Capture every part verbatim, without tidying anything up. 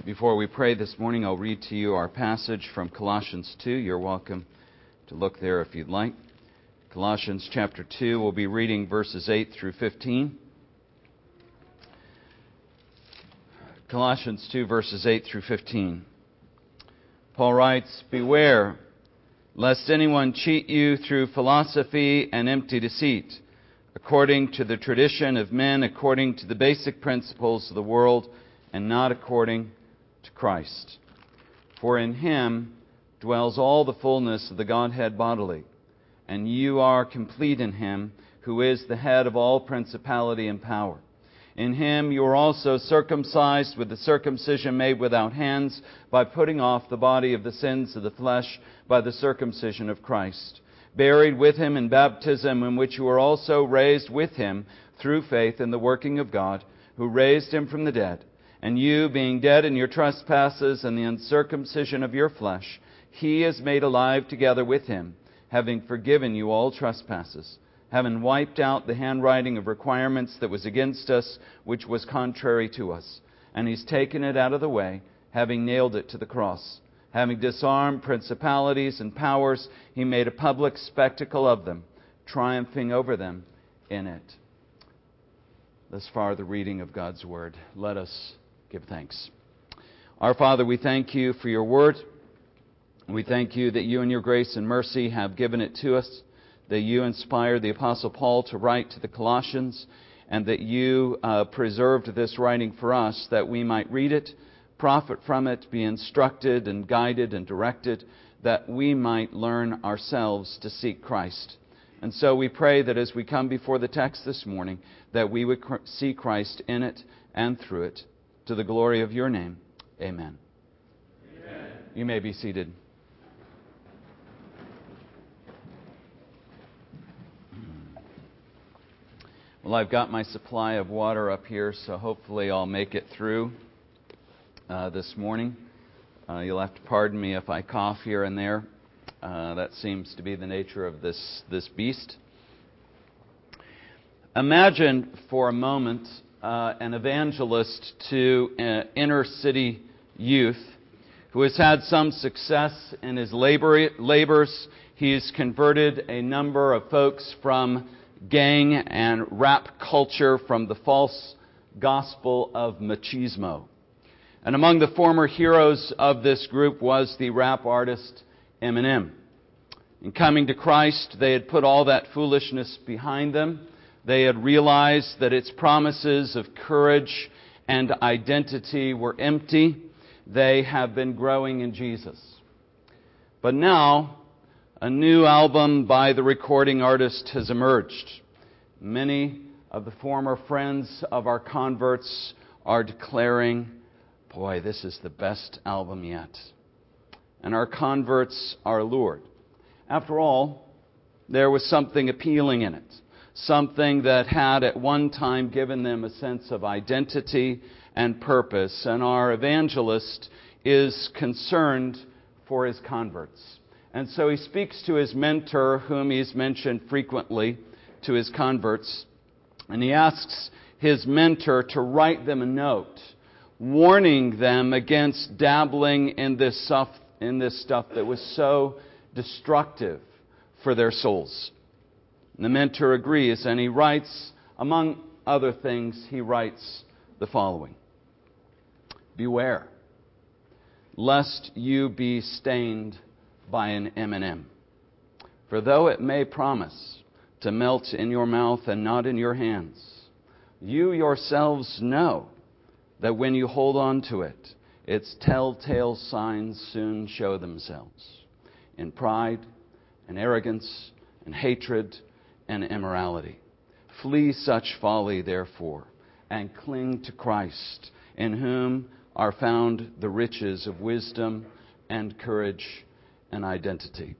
Before we pray this morning, I'll read to you our passage from Colossians two. You're welcome to look there if you'd like. Colossians chapter two, we'll be reading verses eight through fifteen. Colossians two, verses eight through fifteen. Paul writes, "Beware, lest anyone cheat you through philosophy and empty deceit, according to the tradition of men, according to the basic principles of the world, and not according to Christ. For in Him dwells all the fullness of the Godhead bodily, and you are complete in Him, who is the head of all principality and power. In Him you are also circumcised with the circumcision made without hands, by putting off the body of the sins of the flesh by the circumcision of Christ, buried with Him in baptism, in which you are also raised with Him through faith in the working of God, who raised Him from the dead. And you, being dead in your trespasses and the uncircumcision of your flesh, He has made alive together with Him, having forgiven you all trespasses, having wiped out the handwriting of requirements that was against us, which was contrary to us. And He's taken it out of the way, having nailed it to the cross. Having disarmed principalities and powers, He made a public spectacle of them, triumphing over them in it." Thus far, the reading of God's Word. Let us give thanks. Our Father, we thank You for Your Word. We thank You that You in Your grace and mercy have given it to us, that You inspired the Apostle Paul to write to the Colossians, and that You uh, preserved this writing for us, that we might read it, profit from it, be instructed and guided and directed, that we might learn ourselves to seek Christ. And so we pray that as we come before the text this morning, that we would see Christ in it and through it, to the glory of Your name. Amen. Amen. You may be seated. Well, I've got my supply of water up here, so hopefully I'll make it through uh, this morning. Uh, you'll have to pardon me if I cough here and there. Uh, that seems to be the nature of this, this beast. Imagine for a moment uh, an evangelist to uh, inner city youth who has had some success in his labor, labors. He's converted a number of folks from gang and rap culture, from the false gospel of machismo. And among the former heroes of this group was the rap artist Eminem. In coming to Christ, they had put all that foolishness behind them. They had realized that its promises of courage and identity were empty. They have been growing in Jesus. But now, a new album by the recording artist has emerged. Many of the former friends of our converts are declaring, "Boy, this is the best album yet." And our converts are lured. After all, there was something appealing in it. Something that had at one time given them a sense of identity and purpose. And our evangelist is concerned for his converts. And so he speaks to his mentor, whom he's mentioned frequently to his converts. And he asks his mentor to write them a note, warning them against dabbling in this stuff, in this stuff that was so destructive for their souls. And the mentor agrees, and he writes, among other things, he writes the following: "Beware, lest you be stained by an Eminem. For though it may promise to melt in your mouth and not in your hands, you yourselves know that when you hold on to it, its telltale signs soon show themselves in pride and arrogance and hatred and immorality. Flee such folly, therefore, and cling to Christ, in whom are found the riches of wisdom and courage and identity."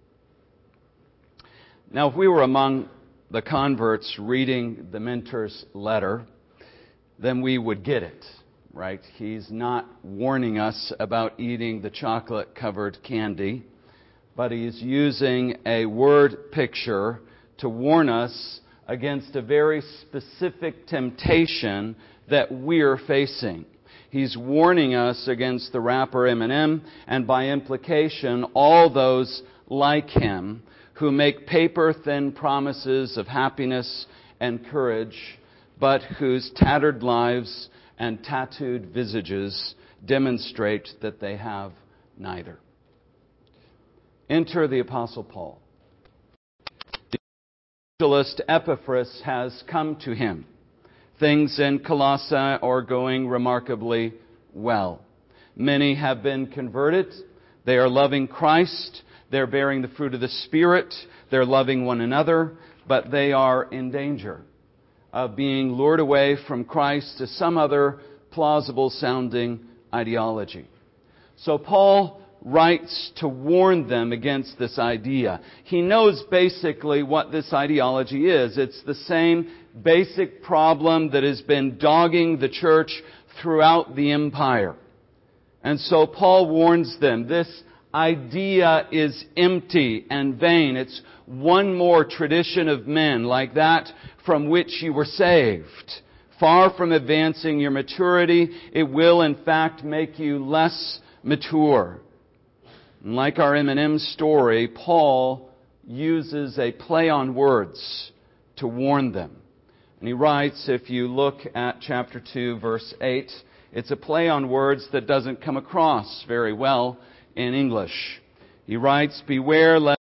Now, if we were among the converts reading the mentor's letter, then we would get it, right? He's not warning us about eating the chocolate-covered candy, but he's using a word picture to warn us against a very specific temptation that we're facing. He's warning us against the rapper Eminem, and by implication, all those like him who make paper-thin promises of happiness and courage, but whose tattered lives and tattooed visages demonstrate that they have neither. Enter the Apostle Paul. The evangelist Epaphras has come to him. Things in Colossae are going remarkably well. Many have been converted. They are loving Christ. They're bearing the fruit of the Spirit. They're loving one another. But they are in danger of being lured away from Christ to some other plausible-sounding ideology. So Paul writes to warn them against this idea. He knows basically what this ideology is. It's the same basic problem that has been dogging the church throughout the empire. And so Paul warns them, this idea is empty and vain. It's one more tradition of men like that from which you were saved. Far from advancing your maturity, it will in fact make you less mature. And like our Eminem story, Paul uses a play on words to warn them. And he writes, if you look at chapter two, verse eight, it's a play on words that doesn't come across very well in English. He writes, beware lest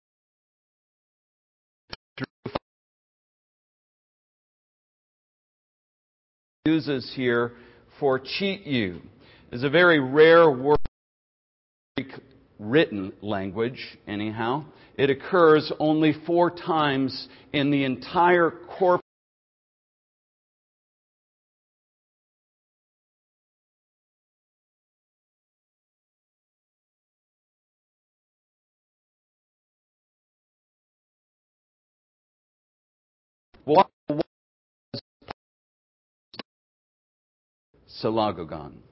uses here for cheat you is a very rare word. Written language, anyhow. It occurs only four times in the entire corpus. What was Selagogon?